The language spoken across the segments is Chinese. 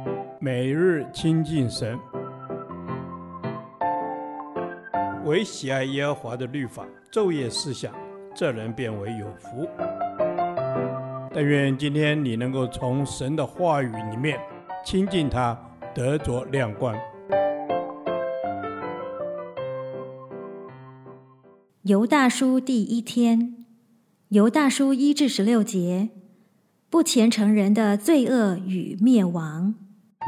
每日亲近神，唯喜爱耶和华的律法，昼夜思想，这人变为有福。但愿今天你能够从神的话语里面亲近他，得着亮光。 犹大书第1天，犹大书1至16节，不虔诚人的罪恶与灭亡。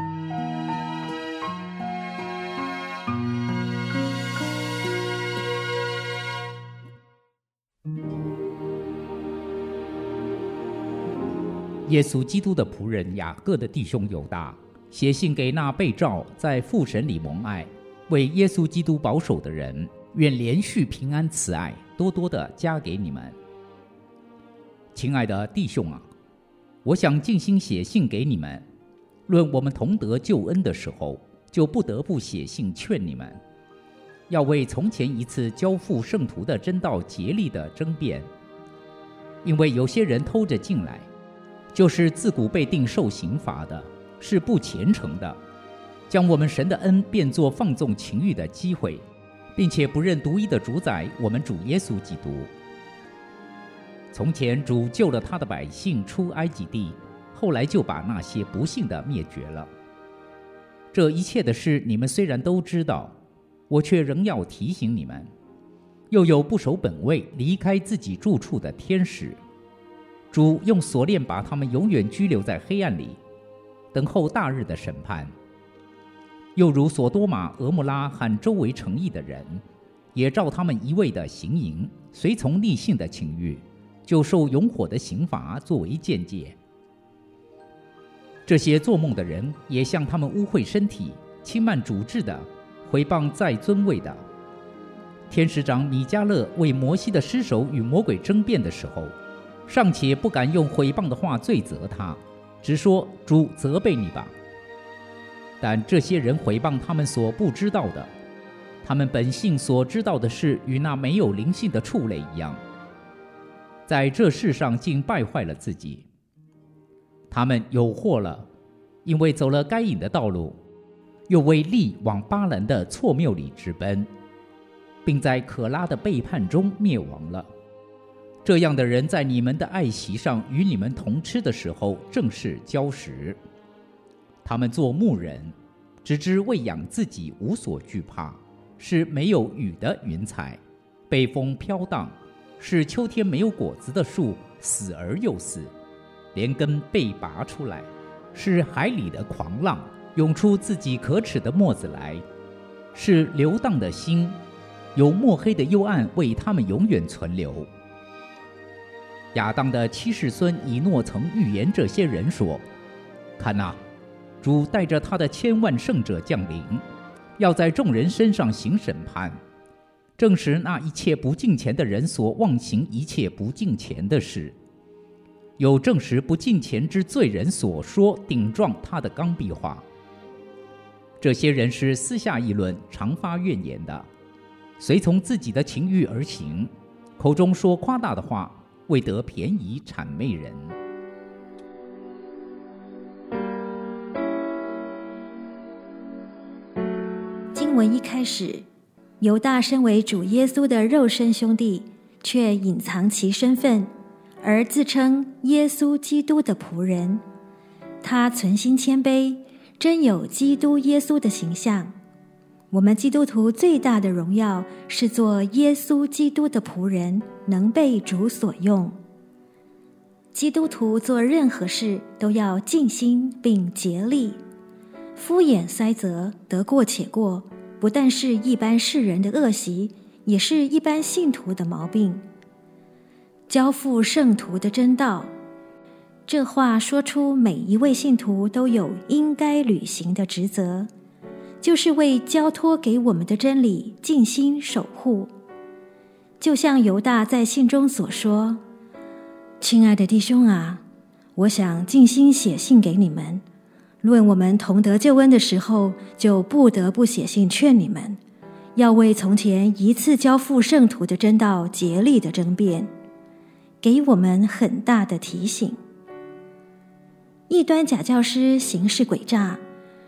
耶稣基督的仆人雅各的弟兄犹大，写信给那被召在父神里蒙爱，为耶稣基督保守的人，愿连续平安慈爱多多的加给你们。亲爱的弟兄啊，我想尽心写信给你们，论我们同得救恩的时候，就不得不写信劝你们，要为从前一次交付圣徒的真道竭力的争辩，因为有些人偷着进来，就是自古被定受刑罚的，是不虔诚的，将我们神的恩变作放纵情欲的机会，并且不认独一的主宰我们主耶稣基督。从前主救了他的百姓出埃及地，后来就把那些不信的灭绝了。这一切的事你们虽然都知道，我却仍要提醒你们。又有不守本位离开自己住处的天使，主用锁链把他们永远拘留在黑暗里，等候大日的审判。又如所多玛、俄摩拉和周围城邑的人，也照他们一味的行淫，随从逆性的情欲，就受永火的刑罚作为鉴戒。这些做梦的人也像他们污秽身体、轻慢主治的、毁谤在尊位的。天使长米迦勒为摩西的尸首与魔鬼争辩的时候，尚且不敢用毁谤的话罪责他，只说主责备你吧。但这些人毁谤他们所不知道的，他们本性所知道的事与那没有灵性的畜类一样，在这世上竟败坏了自己。他们有祸了，因为走了该隐的道路，又为利往巴兰的错谬里直奔，并在可拉的背叛中灭亡了。这样的人在你们的爱席上与你们同吃的时候，正是礁石。他们做牧人，只知喂养自己，无所惧怕，是没有雨的云彩，被风飘荡，是秋天没有果子的树，死而又死，连根被拔出来，是海里的狂浪，涌出自己可耻的沫子来，是流荡的星，有墨黑的幽暗为他们永远存留。亚当的7世孙以诺曾预言这些人说：看哪，主带着他的1000万圣者降临，要在众人身上行审判，证实那一切不敬虔的人所妄行一切不敬虔的事，有证实不敬虔之罪人所说顶撞他的刚愎话。这些人是私下议论，常发怨言的，随从自己的情欲而行，口中说夸大的话，为得便宜谄媚人。 经文一开始，犹大身为主耶稣的肉身兄弟，却隐藏其身份，而自称耶稣基督的仆人。他存心谦卑，真有基督耶稣的形象。我们基督徒最大的荣耀是做耶稣基督的仆人，能被主所用。基督徒做任何事都要尽心并竭力。敷衍塞责，得过且过，不但是一般世人的恶习，也是一般信徒的毛病。交付圣徒的真道，这话说出每一位信徒都有应该履行的职责，就是为交托给我们的真理尽心守护。就像犹大在信中所说：亲爱的弟兄啊，我想尽心写信给你们，论我们同得救恩的时候，就不得不写信劝你们，要为从前一次交付圣徒的真道竭力的争辩，给我们很大的提醒。异端假教师行事诡诈，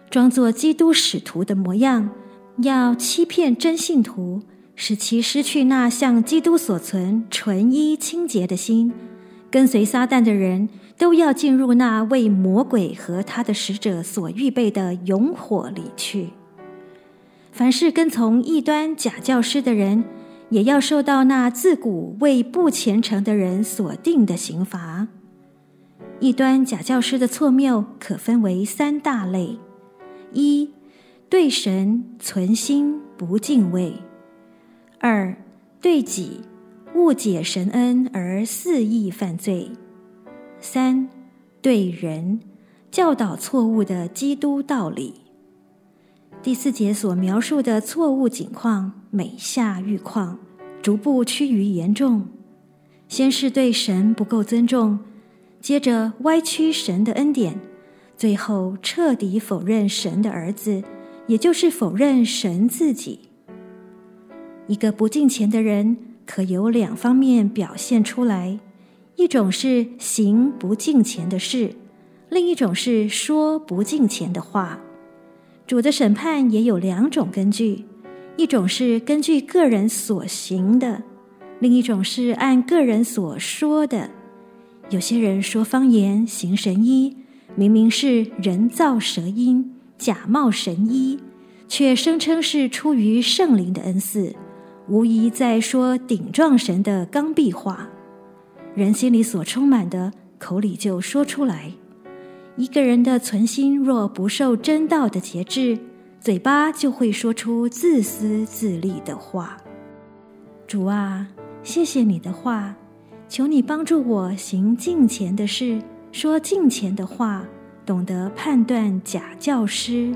装作基督使徒的模样，要欺骗真信徒，使其失去那向基督所存纯一清洁的心。跟随撒旦的人都要进入那为魔鬼和他的使者所预备的永火里去。凡是跟从异端假教师的人，也要受到那自古为不虔诚的人所定的刑罚。异端假教师的错谬可分为3大类：一、对神存心不敬畏；二、对己误解神恩而肆意犯罪；三、对人教导错误的基督道理。第4节所描述的错误景况每下愈况，逐步趋于严重。先是对神不够尊重，接着歪曲神的恩典，最后彻底否认神的儿子，也就是否认神自己。一个不敬虔的人可有2方面表现出来，一种是行不敬虔的事，另一种是说不敬虔的话。主的审判也有2种根据，一种是根据个人所行的，另一种是按个人所说的。有些人说方言，行神医，明明是人造舌音，假冒神医，却声称是出于圣灵的恩赐，无疑在说顶撞神的刚愎话。人心里所充满的，口里就说出来。一个人的存心若不受真道的节制，嘴巴就会说出自私自利的话。主啊，谢谢你的话，求你帮助我行敬虔的事，说敬虔的话，懂得判断假教师。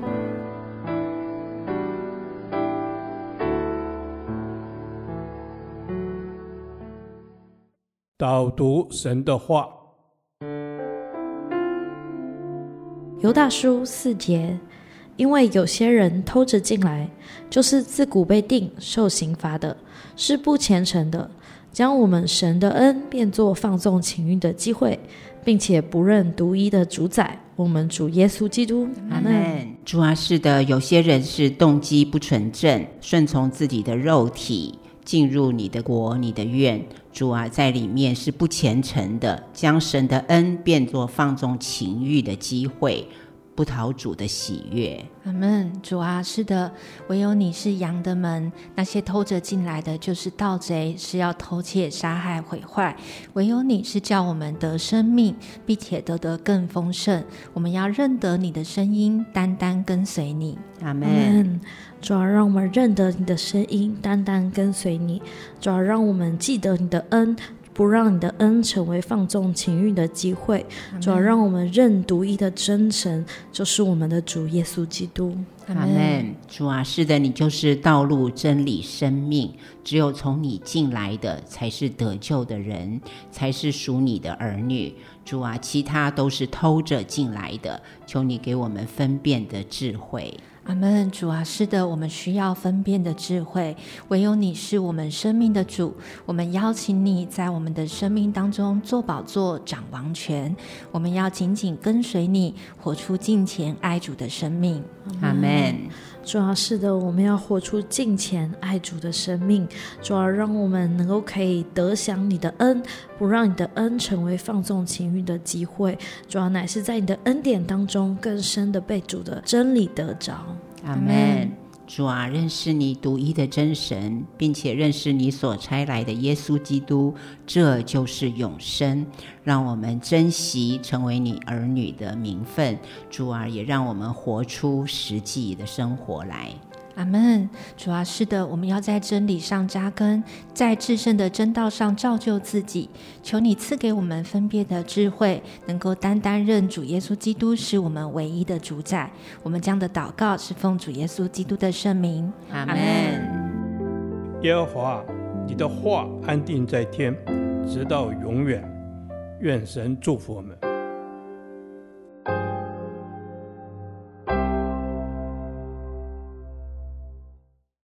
导读神的话。 犹大书4节，因为有些人偷着进来，就是自古被定受刑罚的，是不虔诚的，将我们神的恩变作放纵情欲的机会，并且不认独一的主宰，我们主耶稣基督。 阿们。主啊，是的，有些人是动机不纯正，顺从自己的肉体，进入你的国你的院。主啊，在里面是不虔诚的，将神的恩变作放纵情欲的机会，不讨主的喜悦。 阿们。主啊，是的，唯有你是羊的门，那些偷着进来的就是盗贼，是要偷窃杀害毁坏。唯有你是叫我们得生命，并且得更丰盛。我们要认得你的声音，单单跟随你。 阿们。 主要让我们认得你的声音，单单跟随你。主要让我们记得你的恩，不让你的恩成为放纵情欲的机会。主要让我们认独一的真神，就是我们的主耶稣基督。 阿们。主啊，是的，你就是道路真理生命，只有从你进来的才是得救的人，才是属你的儿女。主啊，其他都是偷着进来的，求你给我们分辨的智慧。 阿们。主啊，是的，我们需要分辨的智慧，唯有你是我们生命的主。我们邀请你在我们的生命当中做宝座，掌王权。我们要紧紧跟随你，活出敬虔爱主的生命。 阿们。 主要是的，我们要活出敬虔爱主的生命。主要让我们能够可以得享你的恩，不让你的恩成为放纵情欲的机会。主要乃是在你的恩典当中更深的被主的真理得着。 阿们。主啊，认识你独一的真神，并且认识你所差来的耶稣基督，这就是永生。让我们珍惜成为你儿女的名分。主啊，也让我们活出实际的生活来。 阿们。主啊，是的，我们要在真理上扎根，在至圣的真道上造就自己。求你赐给我们分辨的智慧，能够单单认主耶稣基督是我们唯一的主宰。我们这样的祷告是奉主耶稣基督的圣名。 阿们。 耶和华，你的话安定在天，直到永远。愿神祝福我们。